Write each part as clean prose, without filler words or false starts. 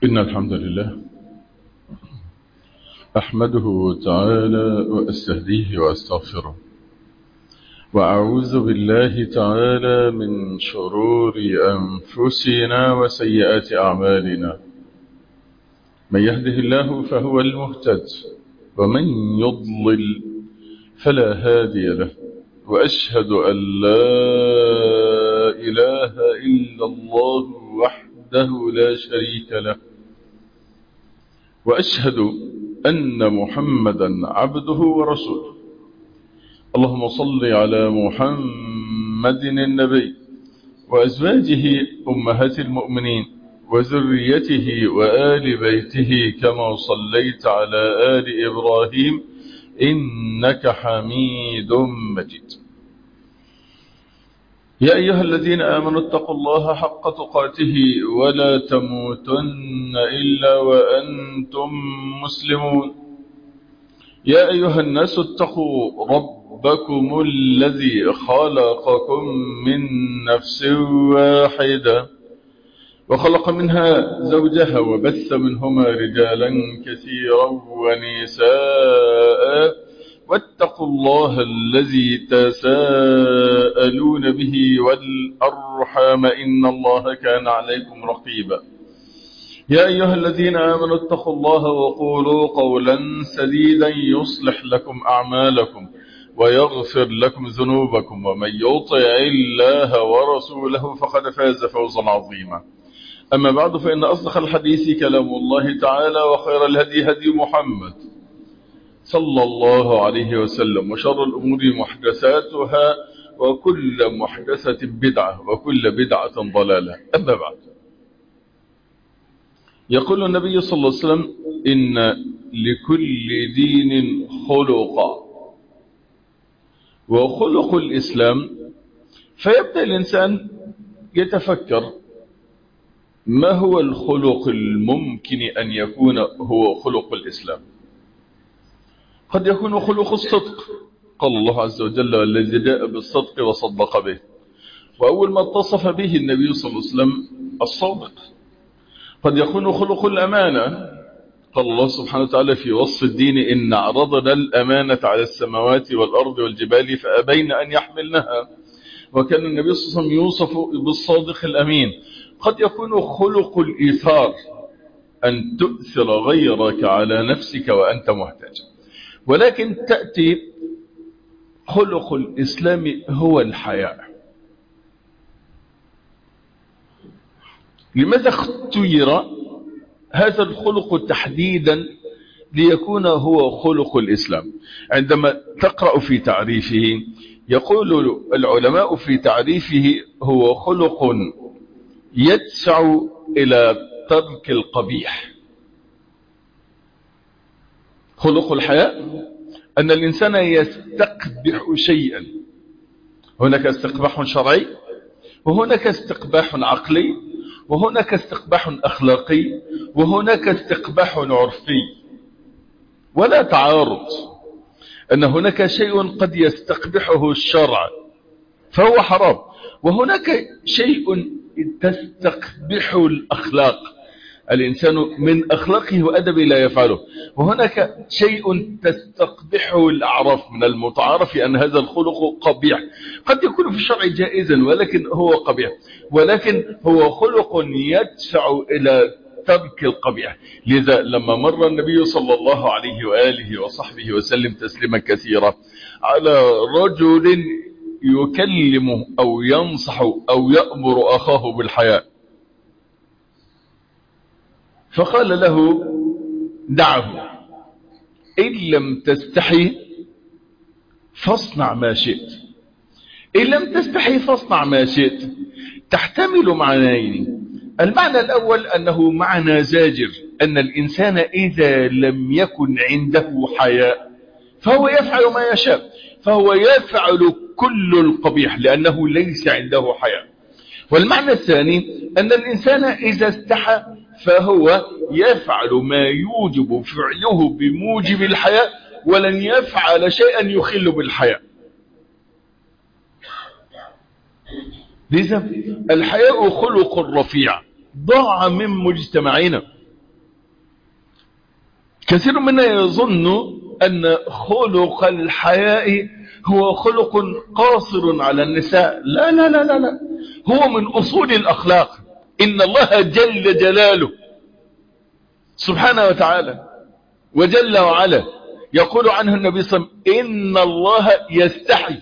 إن الحمد لله أحمده تعالى وأستهديه وأستغفره، وأعوذ بالله تعالى من شرور أنفسنا وسيئات أعمالنا. من يهده الله فهو المهتد، ومن يضلل فلا هادي له. وأشهد أن لا إله إلا الله وحده لا شريك له، وأشهد أن محمدا عبده ورسوله. اللهم صل على محمد النبي وأزواجه أمهات المؤمنين وذريته وآل بيته كما صليت على آل إبراهيم إنك حميد مجيد. يا أيها الذين آمنوا اتقوا الله حق تقاته ولا تموتن إلا وأنتم مسلمون. يا أيها الناس اتقوا ربكم الذي خلقكم من نفس واحدة وخلق منها زوجها وبث منهما رجالا كثيرا ونساء، واتقوا الله الذي تساءلون به والأرحام إن الله كان عليكم رقيبا. يا أيها الذين آمنوا اتقوا الله وقولوا قولا سديدا يصلح لكم أعمالكم ويغفر لكم ذنوبكم، ومن يطع الله ورسوله فقد فاز فوزا عظيما. أما بعد، فإن أصدق الحديث كلام الله تعالى، وخير الهدي هدي محمد صلى الله عليه وسلم، وشر الأمور محدثاتها، وكل محدثة بدعة، وكل بدعة ضلالة. أما بعد، يقول النبي صلى الله عليه وسلم: إن لكل دين خلقا، وخلق الإسلام. فيبدأ الإنسان يتفكر ما هو الخلق الممكن أن يكون هو خلق الإسلام. قد يكون خلق الصدق، قال الله عز وجل: والذي جاء بالصدق وصدق به. وأول ما اتصف به النبي صلى الله عليه وسلم الصادق. قد يكون خلق الأمانة، قال الله سبحانه وتعالى في وصف الدين: إن عرضنا الأمانة على السماوات والأرض والجبال فأبين أن يحملنها. وكان النبي صلى الله عليه وسلم يوصف بالصادق الأمين. قد يكون خلق الإيثار، أن تؤثر غيرك على نفسك وأنت محتاج. ولكن تأتي خلق الإسلام هو الحياء. لماذا اختير هذا الخلق تحديدا ليكون هو خلق الإسلام؟ عندما تقرأ في تعريفه، يقول العلماء في تعريفه: هو خلق يدفع إلى ترك القبيح. خلق الحياء أن الإنسان يستقبح شيئا. هناك استقباح شرعي، وهناك استقباح عقلي، وهناك استقباح أخلاقي، وهناك استقباح عرفي. ولا تعارض أن هناك شيء قد يستقبحه الشرع فهو حرام، وهناك شيء تستقبحه الأخلاق، الإنسان من أخلاقه وأدبه لا يفعله. وهناك شيء تستقبحه الأعراف، من المتعارف أن هذا الخلق قبيح. قد يكون في الشرع جائزا ولكن هو قبيح، ولكن هو خلق يدفع إلى ترك القبيح. لذا لما مر النبي صلى الله عليه وآله وصحبه وسلم تسليما كثيرا على رجل يكلم أو ينصح أو يأمر أخاه بالحياء، فقال له: دعه، إن لم تستحي فاصنع ما شئت. إن لم تستحي فاصنع ما شئت تحتمل معنيين. المعنى الأول أنه معنى زاجر، أن الإنسان إذا لم يكن عنده حياء فهو يفعل ما يشاء، فهو يفعل كل القبيح لأنه ليس عنده حياء. والمعنى الثاني أن الإنسان إذا استحى فهو يفعل ما يوجب فعله بموجب الحياء، ولن يفعل شيئا يخل بالحياء. لذا الحياء خلق رفيع ضاع من مجتمعنا. كثير منا يظن أن خلق الحياء هو خلق قاصر على النساء. لا لا لا لا لا، هو من أصول الأخلاق. إن الله جل جلاله سبحانه وتعالى وجل وعلا يقول عنه النبي صلى الله عليه وسلم: إن الله يستحي.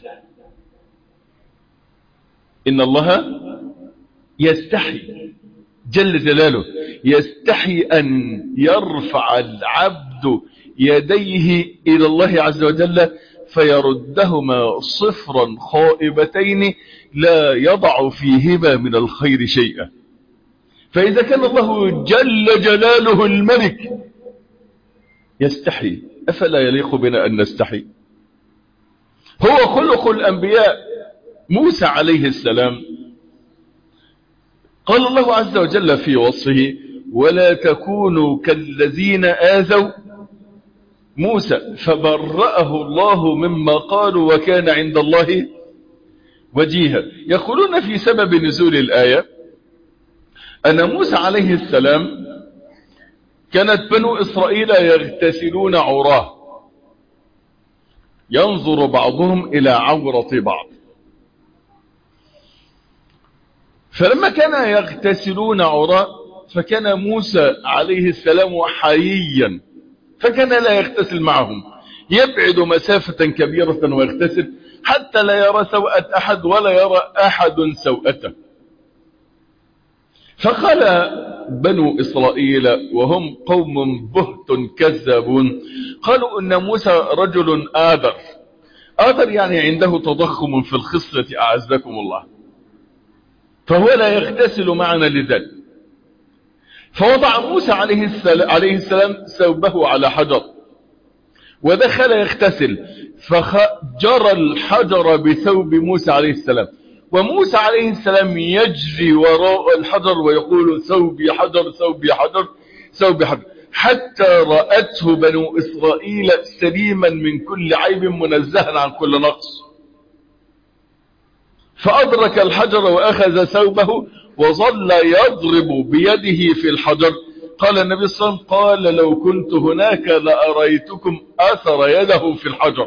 إن الله يستحي جل جلاله، يستحي أن يرفع العبد يديه إلى الله عز وجل فيردهما صفرا خائبتين لا يضع فيهما من الخير شيئا. فإذا كان الله جل جلاله الملك يستحي، أفلا يليق بنا أن نستحي؟ هو خلق الأنبياء. موسى عليه السلام قال الله عز وجل في وصفه: ولا تكونوا كالذين آذوا موسى فبرأه الله مما قالوا وكان عند الله وجيها. يقولون في سبب نزول الآية أن موسى عليه السلام كانت بنو إسرائيل يغتسلون عراه، ينظر بعضهم إلى عورة بعض. فلما كان يغتسلون عراه فكان موسى عليه السلام حييا، فكان لا يغتسل معهم، يبعد مسافة كبيرة ويغتسل حتى لا يرى سوءة أحد ولا يرى أحد سوءته. فقال بنو إسرائيل وهم قوم بهت كذابون، قالوا إن موسى رجل آذر. آذر يعني عنده تضخم في الخصلة أعزكم الله، فهو لا يغتسل معنا لذلك. فوضع موسى عليه السلام ثوبه على حجر ودخل يغتسل، فجرى الحجر بثوب موسى عليه السلام، وموسى عليه السلام يجري وراء الحجر ويقول: ثوبي حجر ثوبي حجر ثوبي حجر، حتى رأته بنو إسرائيل سليما من كل عيب منزها عن كل نقص. فأدرك الحجر وأخذ ثوبه وظل يضرب بيده في الحجر. قال النبي صلى الله عليه وسلم: قال لو كنت هناك لأريتكم أثر يده في الحجر.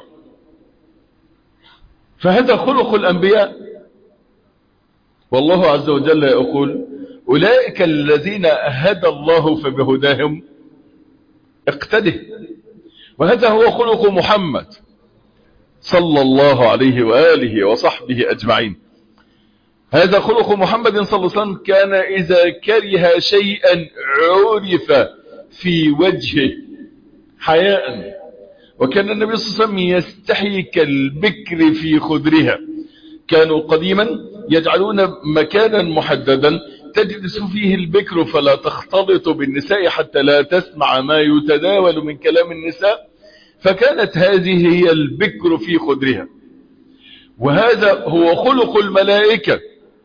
فهذا خلق الأنبياء. والله عز وجل يقول: أولئك الذين هدى الله فبهداهم اقتده. وهذا هو خلق محمد صلى الله عليه وآله وصحبه أجمعين. هذا خلق محمد صلى الله عليه وسلم. كان إذا كره شيئا عرف في وجهه حياء، وكان النبي صلى الله عليه وسلم يستحي كالبكر في خدرها. كانوا قديما يجعلون مكانا محددا تجلس فيه البكر فلا تختلط بالنساء حتى لا تسمع ما يتداول من كلام النساء، فكانت هذه هي البكر في خدرها. وهذا هو خلق الملائكة.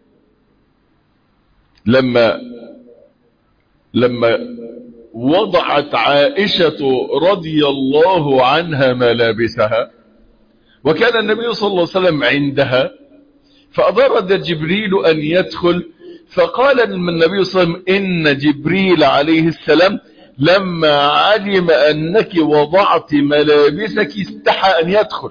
لما وضعت عائشة رضي الله عنها ملابسها وكان النبي صلى الله عليه وسلم عندها، فأراد جبريل أن يدخل، فقال النبي صلى الله عليه وسلم: إن جبريل عليه السلام لما علم أنك وضعت ملابسك استحى أن يدخل.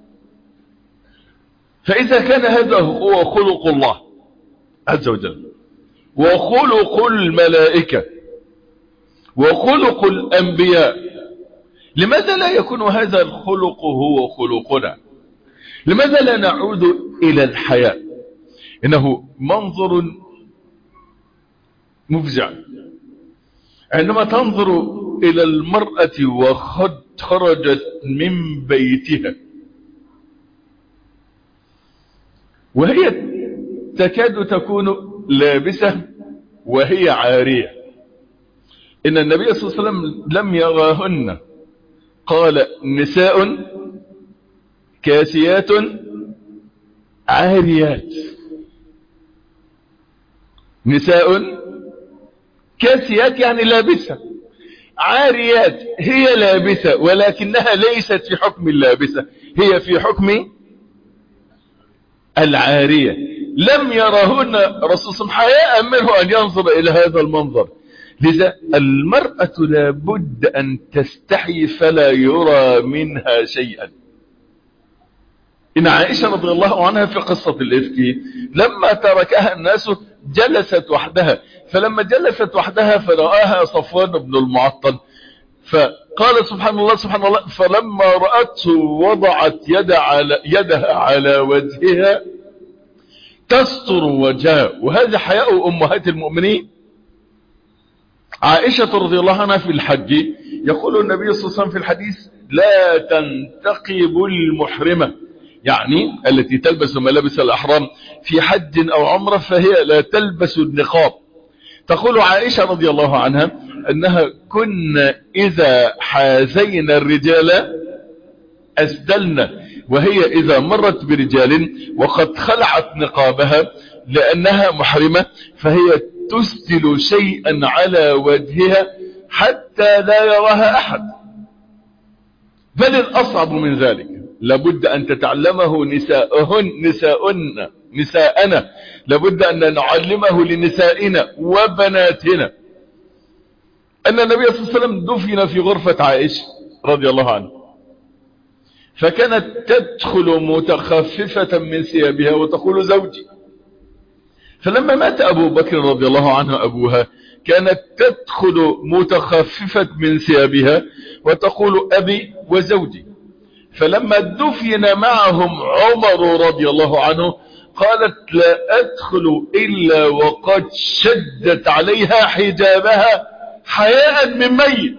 فإذا كان هذا هو خلق الله عز وجل وخلق الملائكة وخلق الأنبياء، لماذا لا يكون هذا الخلق هو خلقنا؟ لماذا لا نعود إلى الحياء؟ إنه منظر مفزع عندما تنظر إلى المرأة وقد خرجت من بيتها وهي تكاد تكون لابسة وهي عارية. إن النبي صلى الله عليه وسلم لم يراهن، قال: نساء كاسيات عاريات. نساء كاسيات يعني لابسة، عاريات هي لابسة ولكنها ليست في حكم اللابسة، هي في حكم العارية. لم يرهن رسول الله حياء منه أن ينظر إلى هذا المنظر. لذا المرأة لابد أن تستحي فلا يرى منها شيئا. إن عائشة رضي الله عنها في قصة الإفك لما تركها الناس جلست وحدها، فلما جلست وحدها فرآها صفوان بن المعطل، فقال سبحان الله سبحان الله، فلما رأته وضعت يدها على وجهها تستر وجهها. وهذا حياء أمهات المؤمنين. عائشة رضي الله عنها في الحج يقول النبي صلى الله عليه وسلم في الحديث: لا تنتقب المحرمة، يعني التي تلبس ملابس الأحرام في حج أو عمرة فهي لا تلبس النقاب. تقول عائشة رضي الله عنها أنها كنا إذا حازينا الرجال أسدلنا، وهي إذا مرت برجال وقد خلعت نقابها لأنها محرمة فهي تسدل شيئا على وجهها حتى لا يراها أحد. بل الأصعب من ذلك لابد أن تتعلمه نساءنا، لابد أن نعلمه لنسائنا وبناتنا. أن النبي صلى الله عليه وسلم دفن في غرفة عائشة رضي الله عنها، فكانت تدخل متخففة من ثيابها وتقول: زوجي. فلما مات أبو بكر رضي الله عنه أبوها كانت تدخل متخففة من ثيابها وتقول: أبي وزوجي. فلما دفن معهم عمر رضي الله عنه قالت: لا أدخل إلا وقد شدت عليها حجابها حياء من ميت.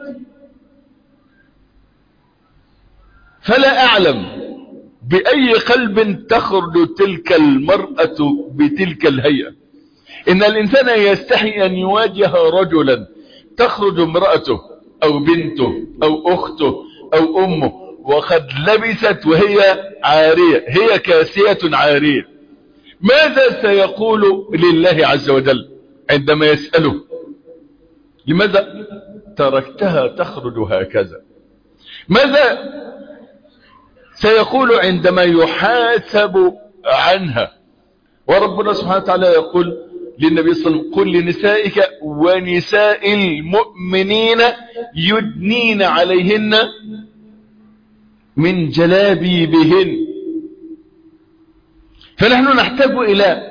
فلا أعلم بأي قلب تخرج تلك المرأة بتلك الهيئة. إن الإنسان يستحي أن يواجه رجلا تخرج امرأته أو بنته أو أخته أو أمه وقد لبست وهي عارية، هي كاسية عارية، ماذا سيقول لله عز وجل عندما يسأله: لماذا تركتها تخرج هكذا؟ ماذا سيقول عندما يحاسب عنها؟ وربنا سبحانه وتعالى يقول للنبي صلى الله عليه وسلم: قل لنسائك ونساء المؤمنين يدنين عليهن من جلابيبهن. فنحن نحتاج إلى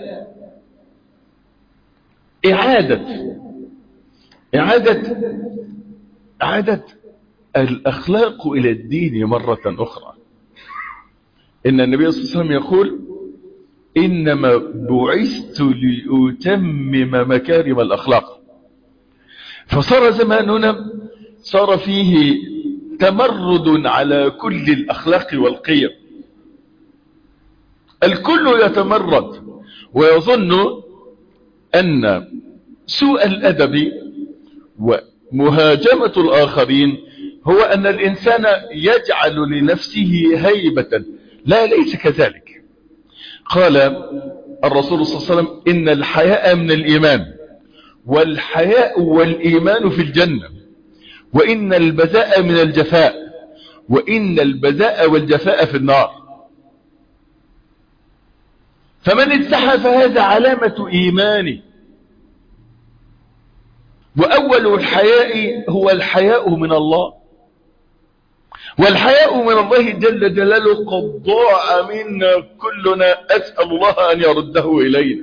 إعادة الأخلاق إلى الدين مرة أخرى. إن النبي صلى الله عليه وسلم يقول: إنما بعثت لأتمم مكارم الأخلاق. فصار زماننا صار فيه تمرد على كل الأخلاق والقيم. الكل يتمرد ويظن أن سوء الأدب ومهاجمة الآخرين هو أن الإنسان يجعل لنفسه هيبة. لا، ليس كذلك. قال الرسول صلى الله عليه وسلم: إن الحياء من الإيمان، والحياء والإيمان في الجنة، وإن البذاء من الجفاء، وإن البذاء والجفاء في النار. فمن استحى فهذا علامة إيمانه. وأول الحياء هو الحياء من الله، والحياء من الله جل جلاله قد ضاع منا كلنا، أسأل الله أن يرده إلينا.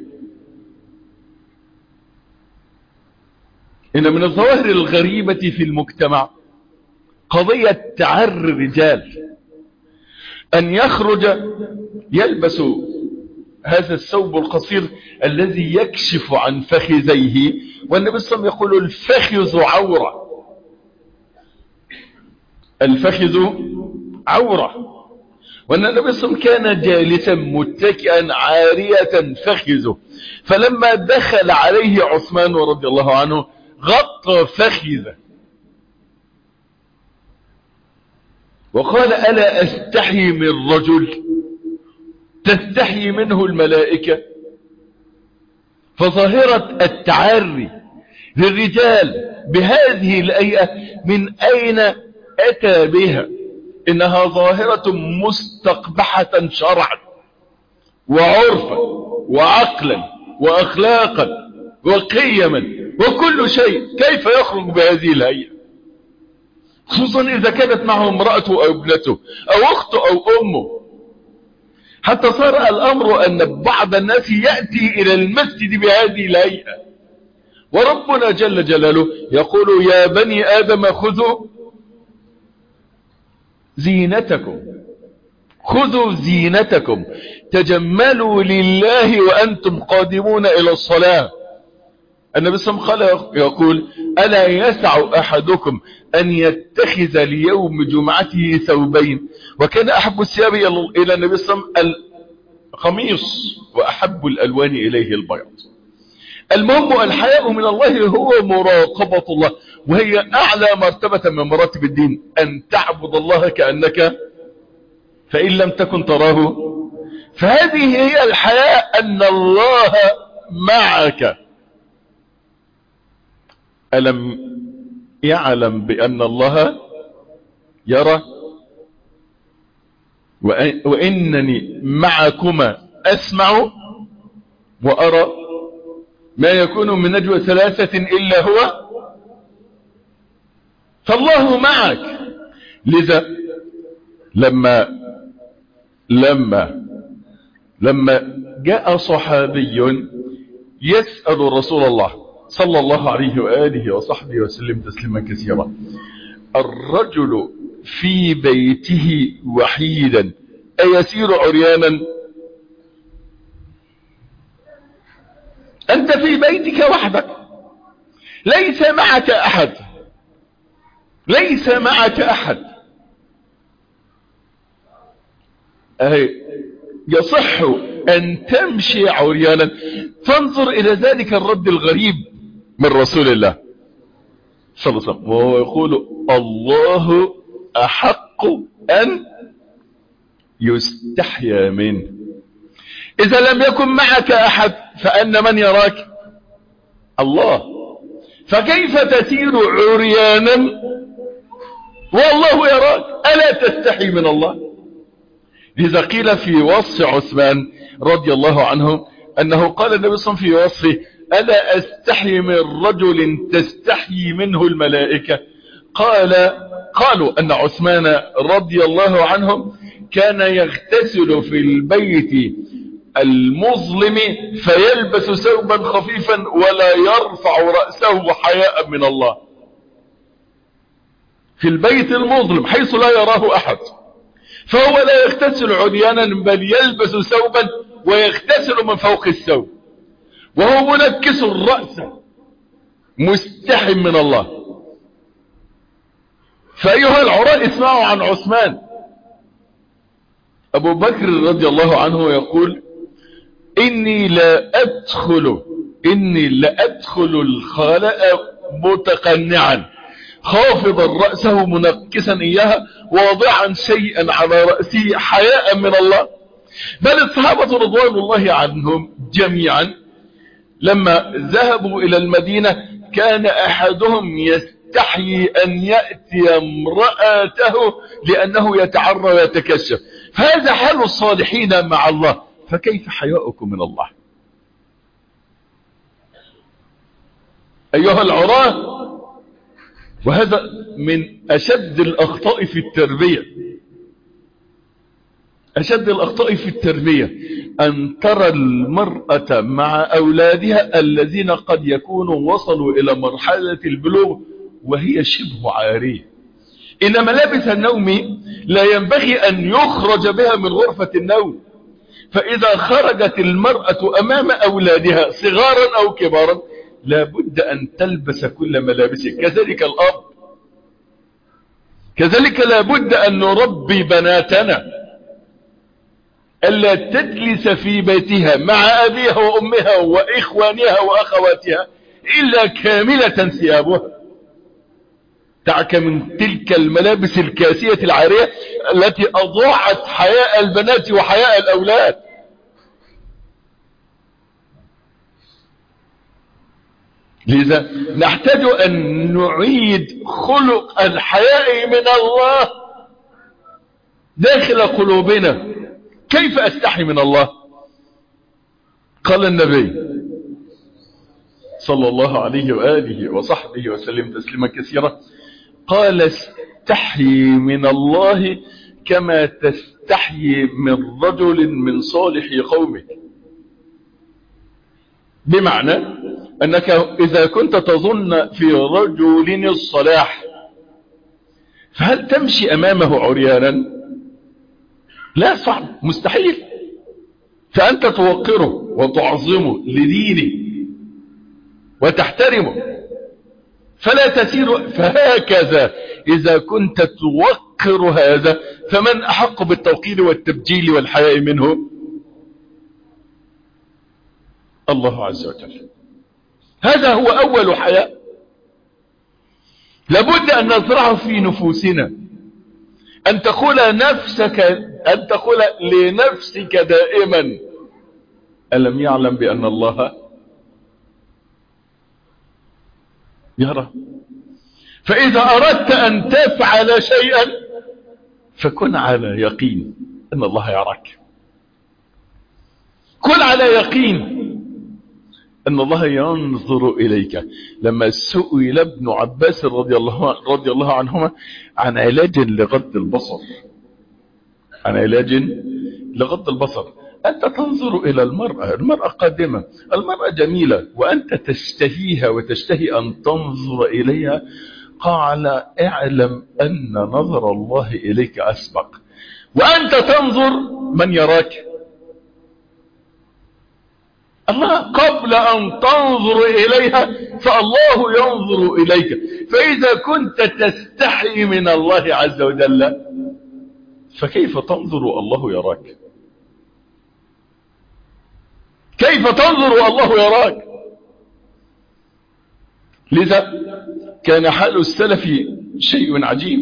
إن من الظواهر الغريبة في المجتمع قضية تعري الرجال، أن يخرج يلبس هذا الثوب القصير الذي يكشف عن فخذيه، والنبي صلى الله عليه وسلم يقول: الفخذ عورة، الفخذ عورة. وأن النبي صلى الله عليه وسلم كان جالسا متكئا عارية فخذه، فلما دخل عليه عثمان رضي الله عنه غطى فخذه وقال: ألا أستحي من رجل تستحي منه الملائكة؟ فظاهرة التعري للرجال بهذه الهيئة من أين أتى بها؟ إنها ظاهرة مستقبحة شرعا وعرفا وعقلا وأخلاقا وقيما، وكل شيء، كيف يخرج بهذه الهيئة؟ خصوصا إذا كانت معه امرأته أو ابنته أو أخته أو أمه. حتى صار الأمر أن بعض الناس يأتي إلى المسجد بهذه الهيئة، وربنا جل جلاله يقول يا بني آدم خذوا زينتكم، خذوا زينتكم، تجملوا لله وأنتم قادمون إلى الصلاة. النبي صلى الله عليه وسلم يقول ألا يسع أحدكم أن يتخذ ليوم جمعته ثوبين، وكان أحب الثياب إلى النبي صلى الله عليه وسلم القميص وأحب الألوان إليه البيض. المهم الحياء من الله هو مراقبة الله، وهي أعلى مرتبة من مراتب الدين، أن تعبد الله كأنك فإن لم تكن تراه. فهذه هي الحياء، أن الله معك. ألم يعلم بأن الله يرى؟ وإنني معكما أسمع وأرى، ما يكون من نجوى ثلاثة إلا هو، فالله معك. لذا لما جاء صحابي يسأل رسول الله صلى الله عليه وآله وصحبه وسلم تسليما كثيرا: الرجل في بيته وحيدا أيسير عريانا؟ أنت في بيتك وحدك، ليس معك أحد، ليس معك أحد. يصح أن تمشي عريانا. فانظر إلى ذلك الرد الغريب من رسول الله صلى الله عليه وسلم، وهو يقول الله أحق أن يستحيا منه. إذا لم يكن معك أحد فأن من يراك؟ الله. فكيف تسير عريانا والله يراك؟ ألا تستحي من الله؟ لذا قيل في وصف عثمان رضي الله عنه أنه قال النبي صلى الله عليه وسلم في وصفه: ألا أستحي من رجل تستحي منه الملائكة؟ قالوا أن عثمان رضي الله عنه كان يغتسل في البيت المظلم فيلبس ثوبا خفيفا ولا يرفع رأسه حياء من الله. في البيت المظلم حيث لا يراه أحد، فهو لا يغتسل عريانا بل يلبس ثوبا ويغتسل من فوق الثوب، وهو منكس الرأس مستحي من الله. فأيها العراء اسمعوا عن عثمان. أبو بكر رضي الله عنه يقول: إني لا أدخل الخلاء متقنعا خافضا رأسه منكسا إياها واضعا شيئا على رأسه حياء من الله. بل الصحابة رضوان الله عنهم جميعا لما ذهبوا إلى المدينة كان أحدهم يستحيي أن يأتي امرأته لأنه يتعرى ويتكشف. فهذا حال الصالحين مع الله، فكيف حياؤكم من الله؟ أيها العراة، وهذا من أشد الأخطاء في التربية، أشد الأخطاء في التربية أن ترى المرأة مع أولادها الذين قد يكونوا وصلوا إلى مرحلة البلوغ وهي شبه عارية، إن ملابس النوم لا ينبغي أن يخرج بها من غرفة النوم. فإذا خرجت المرأة أمام أولادها صغارا أو كبارا لابد أن تلبس كل ملابسها. كذلك الأب، كذلك لابد أن نربي بناتنا ألا تجلس في بيتها مع أبيها وأمها وإخوانها وأخواتها إلا كاملة ثيابها، دعك من تلك الملابس الكاسية العارية التي أضاعت حياء البنات وحياء الأولاد. لذا نحتاج أن نعيد خلق الحياء من الله داخل قلوبنا. كيف أستحي من الله؟ قال النبي صلى الله عليه وآله وصحبه وسلم تسليما كثيرا قال استحي من الله كما تستحي من رجل من صالح قومك. بمعنى أنك إذا كنت تظن في رجل الصلاح فهل تمشي أمامه عريانا؟ لا، صعب، مستحيل. فأنت توقره وتعظمه لدينه وتحترمه فلا تسير. فهكذا إذا كنت توقر هذا فمن أحق بالتوقير والتبجيل والحياء منه؟ الله عز وجل. هذا هو أول حياء لابد أن نزرعه في نفوسنا، أن تقول لنفسك دائما ألم يعلم بأن الله يرى. فإذا أردت أن تفعل شيئا فكن على يقين أن الله يراك. كن على يقين أن الله ينظر إليك. لما سئل ابن عباس رضي الله عنهما عن علاج لغض البصر، أنت تنظر إلى المرأة قادمة، المرأة جميلة وأنت تشتهيها وتشتهي أن تنظر إليها. قال اعلم أن نظر الله إليك أسبق، وأنت تنظر من يراك؟ الله. قبل أن تنظر إليها فالله ينظر إليك. فإذا كنت تستحي من الله عز وجل فكيف تنظر الله يراك؟ كيف تنظر الله يراك؟ لذا كان حال السلف شيء عجيب.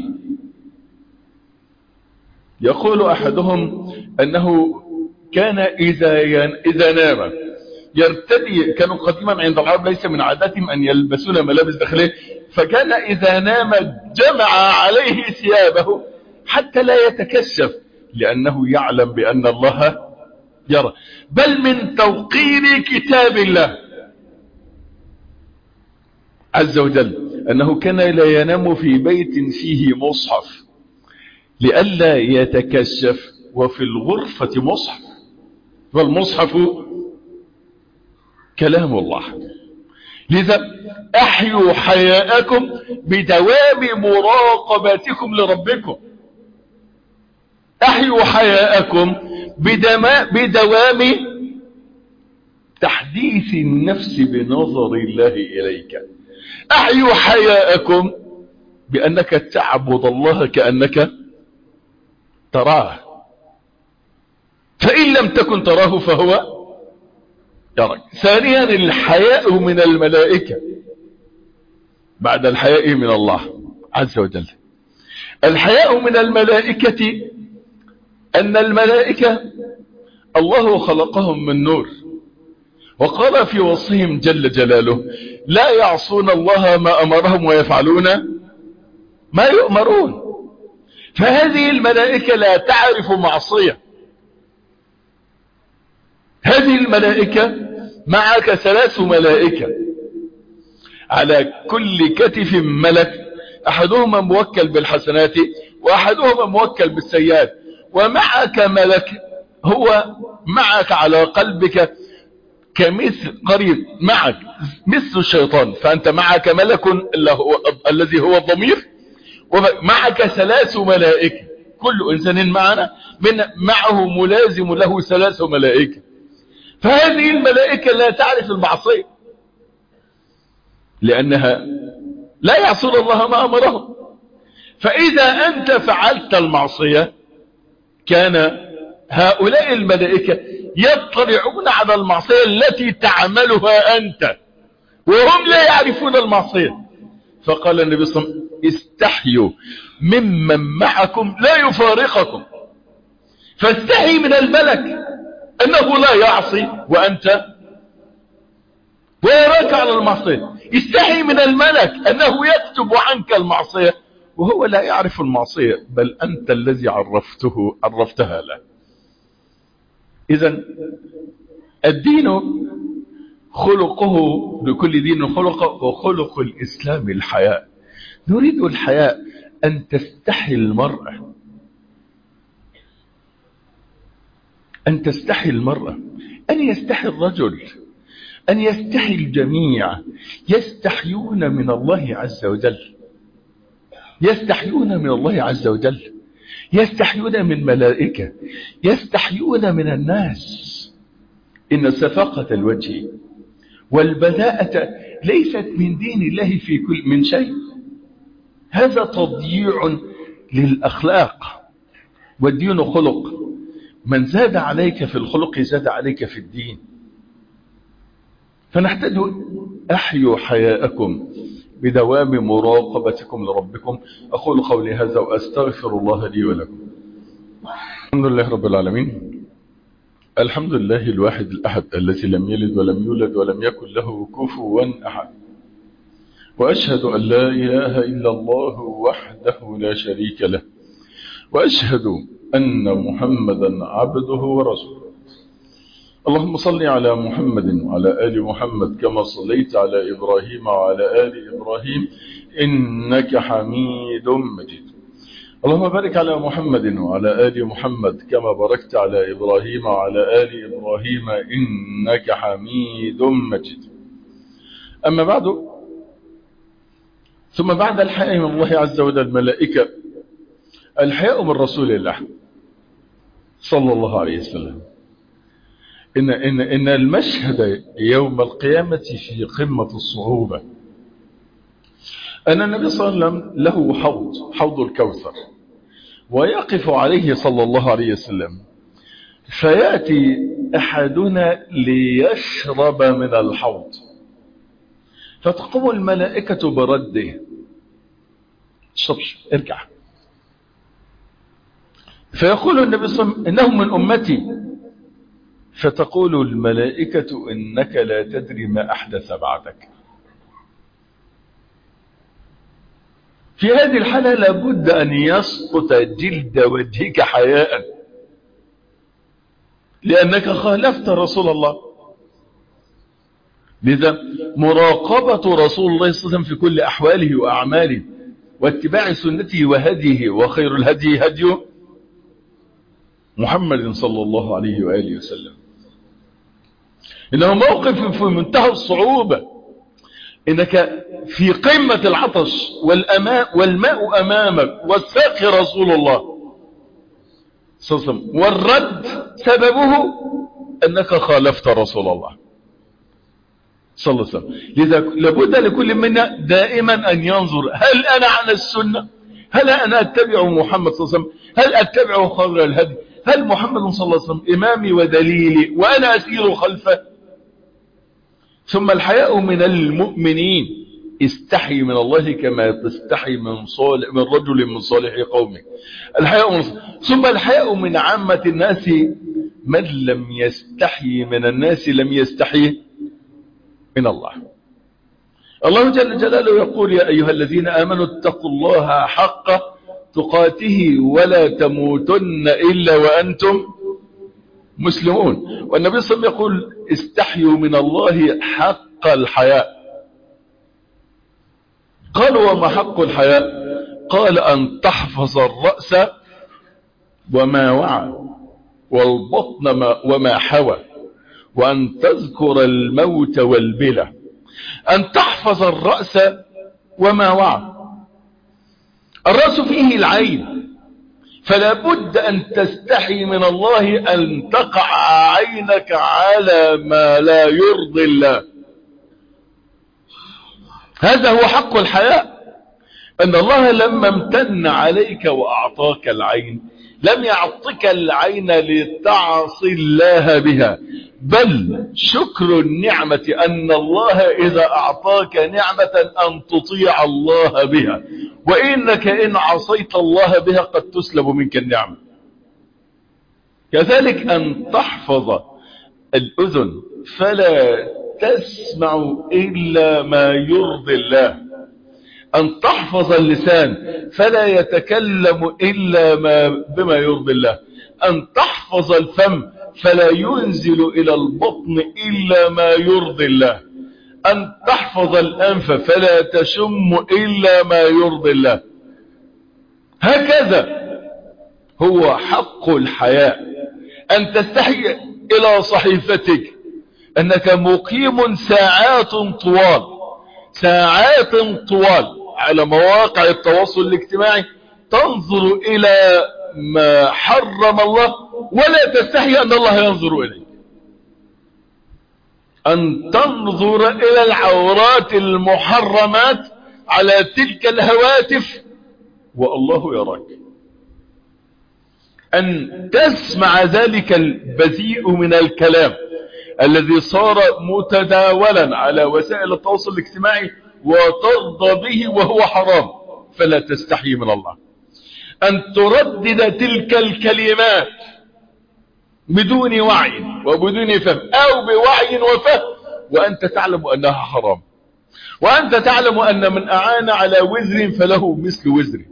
يقول أحدهم أنه كان إذا نام يرتدي. كانوا قديما عند العرب ليس من عاداتهم أن يلبسون ملابس داخلية، فكان إذا نام جمع عليه ثيابه حتى لا يتكشف، لأنه يعلم بأن الله يرى. بل من توقير كتاب الله عز وجل أنه كان لا ينام في بيت فيه مصحف لئلا يتكشف، وفي الغرفة مصحف، والمصحف كلام الله. لذا أحيوا حياءكم بدوام مراقبتكم لربكم. أحيوا حياءكم بدوام تحديث النفس بنظر الله إليك. أحيوا حياءكم بأنك تعبد الله كأنك تراه، فإن لم تكن تراه فهو يراك. ثانيا الحياء من الملائكة بعد الحياء من الله عز وجل. الحياء من الملائكة أن الملائكة الله خلقهم من نور، وقال في وصفهم جل جلاله لا يعصون الله ما أمرهم ويفعلون ما يؤمرون. فهذه الملائكة لا تعرف معصية. هذه الملائكة معك 3 ملائكة على كل كتف ملك، أحدهما موكل بالحسنات وأحدهما موكل بالسيئات، ومعك ملك هو معك على قلبك كمثل قريب معك مثل الشيطان. فأنت معك ملك الذي هو الضمير، ومعك 3 ملائكة. كل إنسان معه ملازم له 3 ملائكة. فهذه الملائكة لا تعرف المعصية لأنها لا يعصون الله ما أمرهم. فإذا أنت فعلت المعصية كان هؤلاء الملائكة يطلعون على المعصية التي تعملها أنت وهم لا يعرفون المعصية. فقال النبي صلى الله عليه وسلم استحيوا ممن معكم لا يفارقكم. فاستحي من الملك أنه لا يعصي وأنت ويراك على المعصية. استحي من الملك أنه يكتب عنك المعصية وهو لا يعرف المعصية، بل أنت الذي عرفتها له. إذن الدين خلقه لكل دين خلقه، وخلق الإسلام الحياء. نريد الحياء، أن تستحي المرأة، أن تستحي المرأة، أن يستحي الرجل، أن يستحي الجميع. يستحيون من الله عز وجل، يستحيون من الله عز وجل، يستحيون من ملائكة، يستحيون من الناس. إن صفاقة الوجه والبذاءة ليست من دين الله في كل من شيء. هذا تضييع للأخلاق، والدين خلق. من زاد عليك في الخلق زاد عليك في الدين. فنحتاج أحيوا حياءكم بدوام مراقبتكم لربكم. أقول قولي هذا وأستغفر الله لي ولكم. الحمد لله رب العالمين، الحمد لله الواحد الأحد الذي لم يلد ولم يولد ولم يكن له كفوا أحد. وأشهد أن لا إله إلا الله وحده لا شريك له، وأشهد أن محمدا عبده ورسوله. اللهم صل على محمد وعلى آل محمد كما صليت على إبراهيم وعلى آل إبراهيم إنك حميد مجيد. اللهم بارك على محمد وعلى آل محمد كما باركت على إبراهيم وعلى آل إبراهيم إنك حميد مجيد. أما بعد، ثم بعد الحياء من الله عز وجل الملائكة، الحياء من رسول الله صلى الله عليه وسلم. إن المشهد يوم القيامة في قمة الصعوبة. أن النبي صلى الله عليه وسلم له حوض الكوثر، ويقف عليه صلى الله عليه وسلم، فيأتي أحدنا ليشرب من الحوض، فتقوم الملائكة برده: شرش، ارجع. فيقول النبي صلى الله عليه وسلم: إنهم من أمتي. فتقول الملائكة: إنك لا تدري ما أحدث بعدك. في هذه الحالة لابد أن يسقط جلد وجهك حياء، لأنك خالفت رسول الله. لذا مراقبة رسول الله صلى الله عليه وسلم في كل أحواله وأعماله، واتباع سنته وهديه، وخير الهدي هدي محمد صلى الله عليه وآله وسلم. إنه موقف في منتهى الصعوبة، إنك في قمة العطش والماء أمامك، والساقي رسول الله صلى الله عليه وسلم، والرد سببه أنك خالفت رسول الله صلى الله عليه وسلم. لذا لابد لكل منا دائما أن ينظر: هل أنا على السنة؟ هل أنا أتبع محمد صلى الله عليه وسلم؟ هل أتبع خير الهدي؟ هل محمد صلى الله عليه وسلم إمامي ودليلي وأنا أسير خلفه؟ ثم الحياء من المؤمنين: استحي من الله كما تستحي من رجل من صالح قومه. الحياء ثم الحياء من عامة الناس: من لم يستحي من الناس لم يستحي من الله. الله جل جلاله يقول: يا أيها الذين آمنوا اتقوا الله حق تقاته ولا تموتن إلا وأنتم مسلمون. والنبي صلى الله عليه وسلم يقول: استحيوا من الله حق الحياء. قالوا: وما حق الحياء؟ قال: أن تحفظ الرأس وما وعى، والبطن وما حوى، وأن تذكر الموت والبلى. أن تحفظ الرأس وما وعى. الرأس فيه العين، فلا بد أن تستحي من الله أن تقع عينك على ما لا يرضي الله. هذا هو حق الحياء. أن الله لما امتن عليك وأعطاك العين لم يعطك العين لتعصي الله بها، بل شكر النعمة أن الله إذا أعطاك نعمة أن تطيع الله بها، وإنك إن عصيت الله بها قد تسلب منك النعمة. كذلك أن تحفظ الأذن فلا تسمع إلا ما يرضي الله. أن تحفظ اللسان فلا يتكلم إلا بما يرضي الله. أن تحفظ الفم فلا ينزل إلى البطن إلا ما يرضي الله، أن تحفظ الأنف فلا تشم إلا ما يرضي الله. هكذا هو حق الحياء، أن تستحي إلى صحيفتك أنك مقيم ساعات طوال على مواقع التواصل الاجتماعي تنظر إلى ما حرم الله ولا تستحي أن الله ينظر إليك، أن تنظر إلى العورات المحرمات على تلك الهواتف والله يراك، أن تسمع ذلك البذيء من الكلام الذي صار متداولا على وسائل التواصل الاجتماعي وترضى به وهو حرام، فلا تستحي من الله. أن تردد تلك الكلمات بدون وعي وبدون فهم أو بوعي وفهم وأنت تعلم أنها حرام، وأنت تعلم أن من أعان على وزر فله مثل وزره.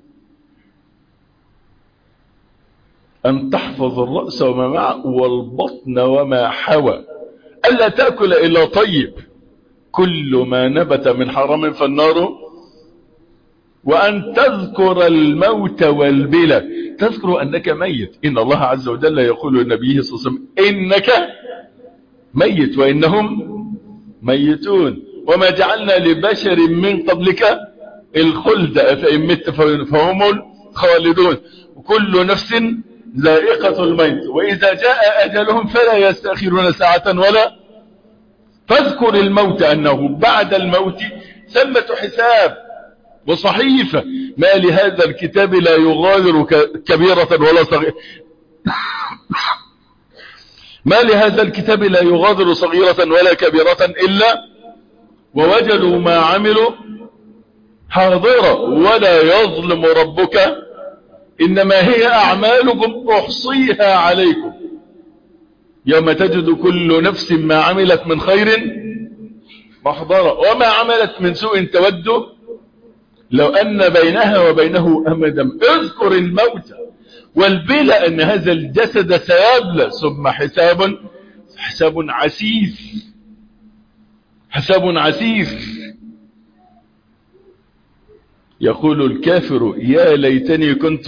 أن تحفظ الرأس وما معه والبطن وما حوى، ألا تأكل إلا طيب، كل ما نبت من حرام فالنار. وأن تذكر الموت والبلى، تذكر أنك ميت. إن الله عز وجل يقول لنبيه صلى الله عليه وسلم إنك ميت وإنهم ميتون وما جعلنا لبشر من قبلك الخلد أفإن مت فهم الخالدون وكل نفس ذائقة الموت وإذا جاء أجلهم فلا يستأخرون ساعة ولا. فاذكر الموت أنه بعد الموت ثمة حساب وصحيفة. ما لهذا الكتاب لا يغادر كبيرة ولا صغيرة ما لهذا الكتاب لا يغادر صغيرة ولا كبيرة إلا ووجدوا ما عملوا حاضرا ولا يظلم ربك إنما هي أعمالكم أحصيها عليكم يوم تجد كل نفس ما عملت من خير محضرا وما عملت من سوء تود لو أن بينها وبينه أمدا. اذكر الموت والبلى أن هذا الجسد سيبلى ثم حساب عسير. يقول الكافر يا ليتني كنت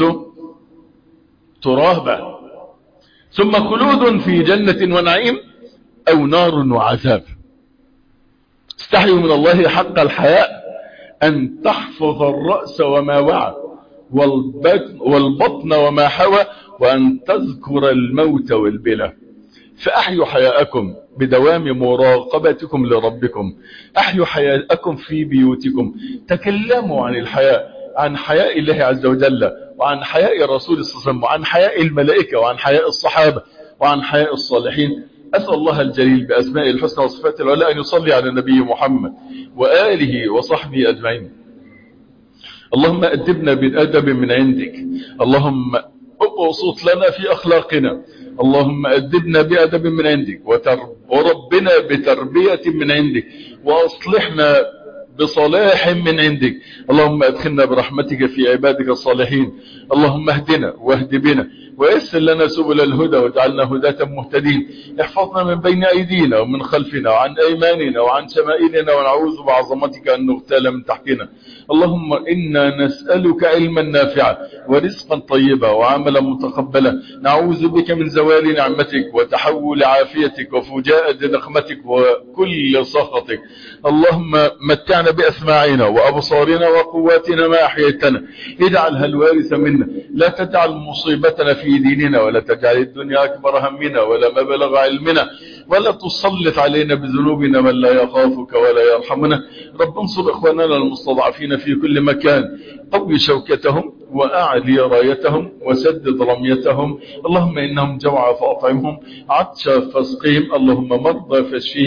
ترابا ثم خلود في جنة ونعيم أو نار وعذاب. استحيوا من الله حق الحياء أن تحفظ الرأس وما وعى والبطن وما حوى وأن تذكر الموت والبلى. فأحيوا حياءكم بدوام مراقبتكم لربكم، أحيوا حياءكم في بيوتكم، تكلموا عن الحياء، عن حياء الله عز وجل وعن حياء الرسول صلى الله عليه وسلم وعن حياء الملائكة وعن حياء الصحابة وعن حياء الصالحين. أسأل الله الجليل بأسماء الحسنى وصفاته العلى أن يصلي على النبي محمد وآله وصحبه أجمعين. اللهم أدبنا بالأدب من عندك، اللهم أبسط لنا في أخلاقنا، اللهم أدبنا بأدب من عندك وربنا بتربية من عندك وأصلحنا بصلاح من عندك. اللهم أدخلنا برحمتك في عبادك الصالحين. اللهم اهدنا واهد بنا ويسر لنا سبل الهدى واجعلنا هداة مهتدين. احفظنا من بين أيدينا ومن خلفنا وعن أيماننا وعن شمائلنا ونعوذ بعظمتك أن نغتال من تحتنا. اللهم إنا نسألك علما نافعا ورزقا طيبا وعملا متقبلا. نعوذ بك من زوال نعمتك وتحول عافيتك وفجاءة نقمتك وكل سخطك. اللهم متعنا بأسماعنا وأبصارنا وقواتنا ما أحييتنا، اجعلها الوارث منا، لا تجعل مصيبتنا في ديننا ولا تجعل الدنيا أكبر همنا ولا مبلغ علمنا ولا تسلط علينا بذنوبنا من لا يخافك ولا يرحمنا. رب انصر إخواننا المستضعفين في كل مكان، قوي شوكتهم وأعلي رايتهم وسدد رميتهم. اللهم إنهم جوع فأطعمهم، عطش فاسقهم، اللهم مرضى فاشفهم،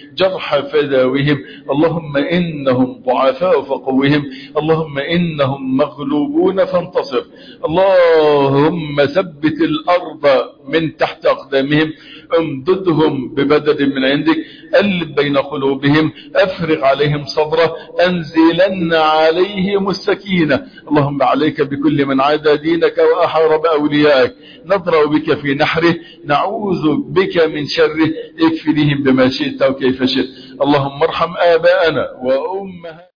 جرحى فداوهم، اللهم إنهم ضعفاء فقوهم، اللهم إنهم مغلوبون فانتصر، اللهم ثبت الأرض من تحت أقدامهم، امددهم ببدد من عندك، ألب بين قلوبهم، أفرغ عليهم صبرا، أنزلن عليهم السكينة. اللهم عليك بكل من عادى دينك وأحارب أوليائك، نضرأ بك في نحره، نعوذ بك من شره، اكفنيهم بما شئت وكيف شئت. اللهم ارحم آباءنا وأمهاتنا